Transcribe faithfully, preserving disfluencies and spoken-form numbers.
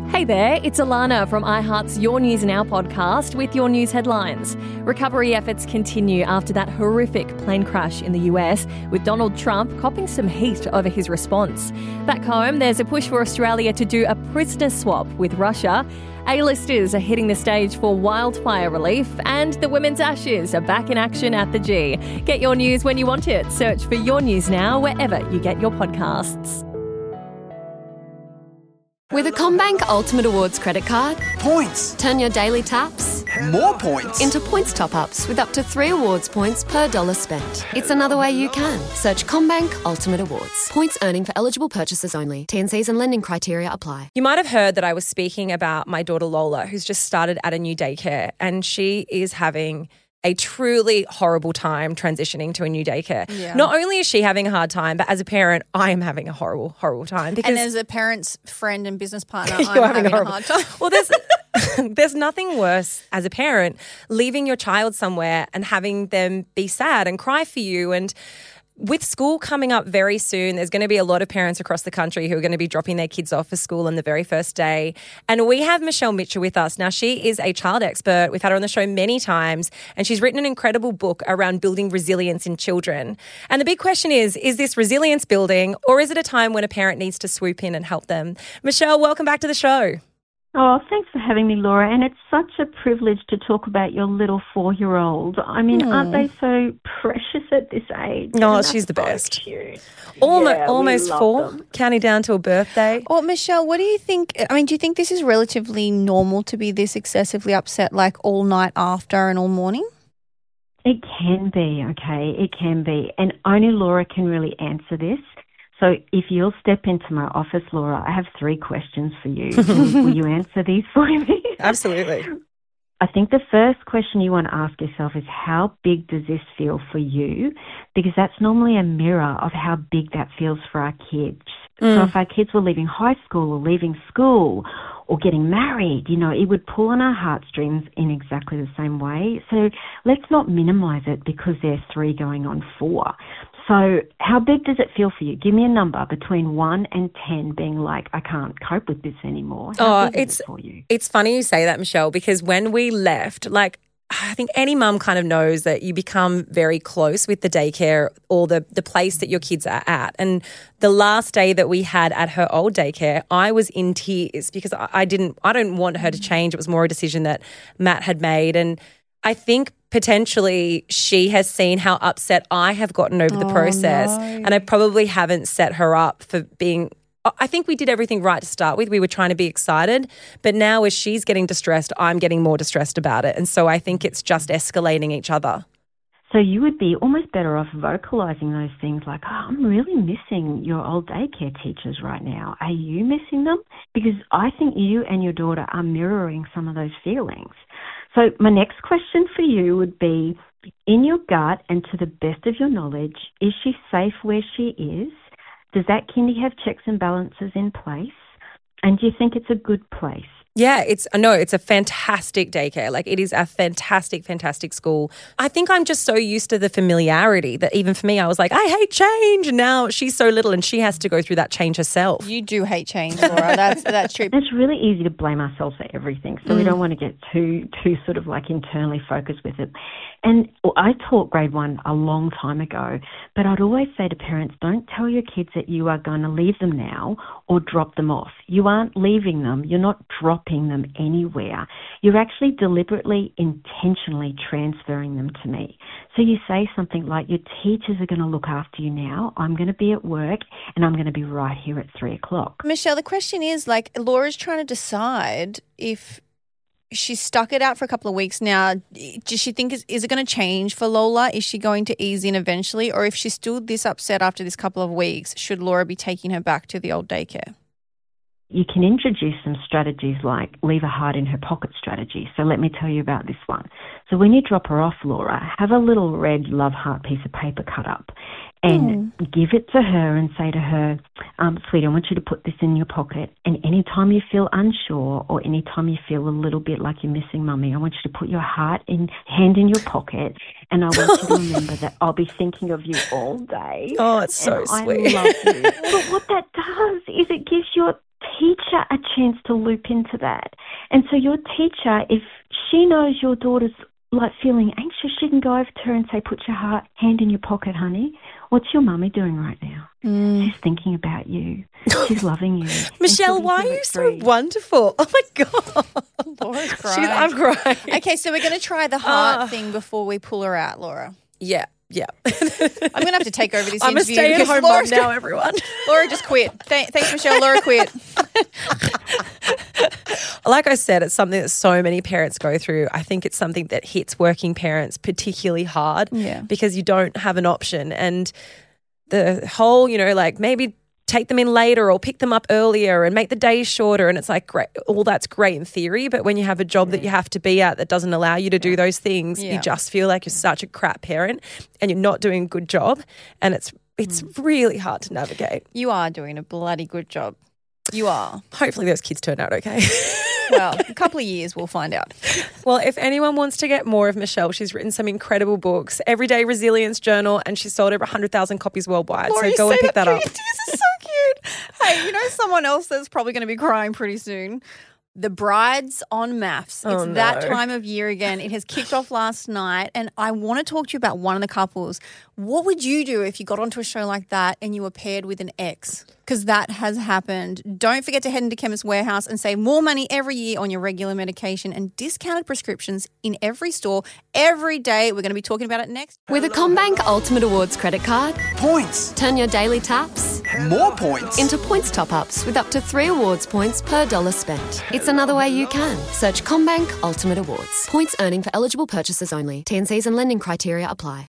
Hey there, it's Alana from iHeart's Your News Now podcast with your news headlines. Recovery efforts continue after that horrific plane crash in the U S, with Donald Trump copping some heat over his response. Back home, there's a push for Australia to do a prisoner swap with Russia. A-listers are hitting the stage for wildfire relief, and the Women's Ashes are back in action at the G. Get your news when you want it. Search for Your News Now wherever you get your podcasts. With a CommBank Ultimate Awards credit card, Points. turn your daily taps More points. into points top-ups with up to three awards points per dollar spent. It's another way you can. Search CommBank Ultimate Awards. Points earning for eligible purchases only. T and Cs and lending criteria apply. You might have heard that I was speaking about my daughter Lola, who's just started at a new daycare, and she is having a truly horrible time transitioning to a new daycare. Yeah. Not only is she having a hard time, but as a parent, I am having a horrible, horrible time. Because And as a parent's friend and business partner, I'm You're having, having a a horrible- hard time. Well, there's there's nothing worse as a parent leaving your child somewhere and having them be sad and cry for you. And with school coming up very soon, there's going to be a lot of parents across the country who are going to be dropping their kids off for school on the very first day. And we have Michelle Mitchell with us. Now, she is a child expert. We've had her on the show many times, and she's written an incredible book around building resilience in children. And the big question is, is this resilience building, or is it a time when a parent needs to swoop in and help them? Michelle, welcome back to the show. Oh, thanks for having me, Laura. And it's such a privilege to talk about your little four-year-old. I mean, Mm. aren't they so precious at this age? Oh, And she's the that's so best. Cute. Almost, Yeah, we almost love four, them. counting down to a birthday. Well, Michelle, what do you think? I mean, do you think this is relatively normal to be this excessively upset, like all night after and all morning? It can be, okay? It can be. And only Laura can really answer this. So if you'll step into my office, Laura, I have three questions for you. Will you answer these for me? Absolutely. I think the first question you want to ask yourself is, how big does this feel for you? Because that's normally a mirror of how big that feels for our kids. Mm. So if our kids were leaving high school or leaving school or getting married, you know, it would pull on our heartstrings in exactly the same way. So let's not minimize it because there's three going on four. So how big does it feel for you? Give me a number between one and ten being like, I can't cope with this anymore. How Oh, big is it's it for you? it's funny you say that, Michelle, because when we left, like, I think any mum kind of knows that you become very close with the daycare or the, the place that your kids are at. And the last day that we had at her old daycare, I was in tears because I, I didn't, I don't want her to change. It was more a decision that Matt had made. And I think potentially she has seen how upset I have gotten over the Oh, process. no. And I probably haven't set her up for being, I think we did everything right to start with. We were trying to be excited. But now as she's getting distressed, I'm getting more distressed about it. And so I think it's just escalating each other. So you would be almost better off vocalizing those things like, oh, I'm really missing your old daycare teachers right now. Are you missing them? Because I think you and your daughter are mirroring some of those feelings. So my next question for you would be, in your gut and to the best of your knowledge, is she safe where she is? Does that kindy have checks and balances in place? And do you think it's a good place? Yeah, it's no, it's a fantastic daycare. Like, it is a fantastic, fantastic school. I think I'm just so used to the familiarity that even for me, I was like, I hate change. And now she's so little and she has to go through that change herself. You do hate change, Laura. That's that's true. It's really easy to blame ourselves for everything, so we don't want to get too too sort of like internally focused with it. And well, I taught grade one a long time ago, but I'd always say to parents, don't tell your kids that you are going to leave them now or drop them off. You aren't leaving them. You're not dropping them anywhere. You're actually deliberately, intentionally transferring them to me. So you say something like, your teachers are going to look after you now. I'm going to be at work and I'm going to be right here at three o'clock. Michelle, the question is, like, Laura's trying to decide if she's stuck it out for a couple of weeks now. Does she think, is, is it going to change for Lola? Is she going to ease in eventually? Or if she's still this upset after this couple of weeks, should Laura be taking her back to the old daycare? You can introduce some strategies like leave a heart in her pocket strategy. So let me tell you about this one. So when you drop her off, Laura, have a little red love heart piece of paper cut up and mm. give it to her and say to her, um, sweetie, I want you to put this in your pocket, and anytime you feel unsure or anytime you feel a little bit like you're missing mummy, I want you to put your heart in hand in your pocket, and I want you to remember that I'll be thinking of you all day. Oh, it's so and sweet. I love you. But what that does is it gives your teacher a chance to loop into that. And so your teacher, if she knows your daughter's like feeling anxious, she can go over to her and say, put your heart, hand in your pocket, honey. What's your mummy doing right now? Mm. She's thinking about you. She's loving you. Michelle, why are you so wonderful? Oh, my God. Laura's crying. She's, I'm crying. Okay, so we're going to try the heart uh, thing before we pull her out, Laura. Yeah. Yeah. I'm going to have to take over this I'm interview. I'm a stay-at-home mum now, everyone. Laura just quit. Th- thanks, Michelle. Laura quit. Like I said, it's something that so many parents go through. I think it's something that hits working parents particularly hard yeah. because you don't have an option. And the whole, you know, like maybe take them in later or pick them up earlier and make the days shorter. And it's like, great, all that's great in theory. But when you have a job yeah. that you have to be at that doesn't allow you to yeah. do those things, yeah. you just feel like you're such a crap parent and you're not doing a good job. And it's it's mm. really hard to navigate. You are doing a bloody good job. You are. Hopefully those kids turn out okay. Well, a couple of years we'll find out. Well, if anyone wants to get more of Michelle, she's written some incredible books, Everyday Resilience Journal, and she's sold over one hundred thousand copies worldwide. Laura, so go and pick that, that up. This is so cute. Hey, you know someone else that's probably going to be crying pretty soon? The Brides on Maths. It's oh, no. that time of year again. It has kicked off last night, and I want to talk to you about one of the couples. What would you do if you got onto a show like that and you were paired with an ex? Because that has happened. Don't forget to head into Chemist Warehouse and save more money every year on your regular medication and discounted prescriptions in every store every day. We're going to be talking about it next. With a CommBank Ultimate Awards credit card, points. Turn your daily taps more points into points top-ups with up to three awards points per dollar spent. It's another way you can. Search CommBank Ultimate Awards. Points earning for eligible purchases only. T and Cs and lending criteria apply.